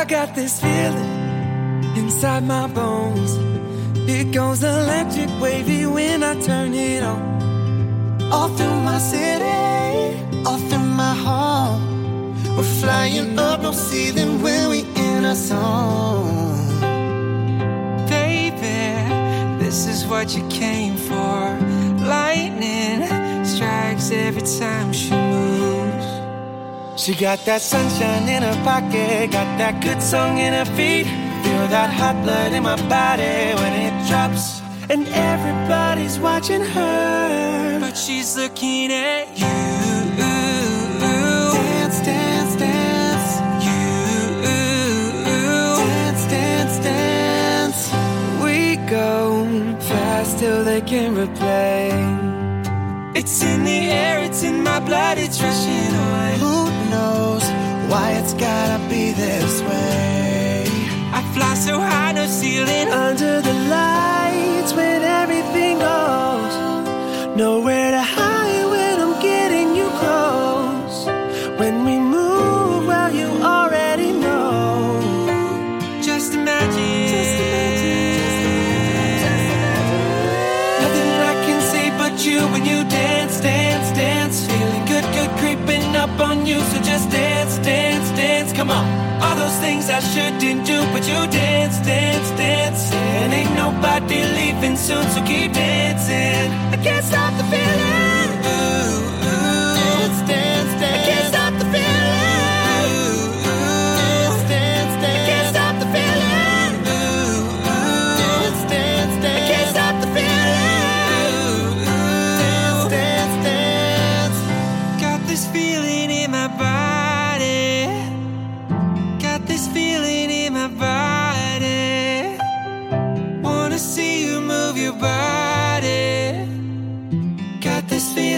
got this feeling inside my bones. It goes electric wavy when I turn it on. All through my city, all through my home. We're flying up, no ceiling when we in a zone. Baby, this is what you came for. Lightning strikes every time she moves. She got that sunshine in her pocket, got that good song in her feet. Feel that hot blood in my body when it drops. And everybody's watching her, but she's looking at you. Dance, dance, dance. You. Dance, dance, dance. We go fast till they can't replay. It's in the air, it's in my blood, it's rushing on. Who knows why it's gotta be this way? I fly so high, no ceiling. Under the lights when everything goes. Nowhere to hide when I'm getting you close. When we move, well, you already know. Just imagine. Just imagine. Nothing I can say but you when you dance, dance, dance. Feeling good, good creeping up on you. So just dance, dance, dance. Come on. All those things I shouldn't do, but you dance, dance, dance. And ain't nobody leaving soon, so keep dancing. I can't stop the feeling. Ooh, ooh. Dance, dance, dance. I can't stop the feeling. Ooh, ooh. Dance, dance, dance. I can't stop the feeling. Ooh, ooh. Dance, dance, dance. I can't stop the feeling. Ooh, ooh. Dance, dance, dance. Got this feeling in my body. Got this feeling in my body. Wanna see you move your body. Got this feeling.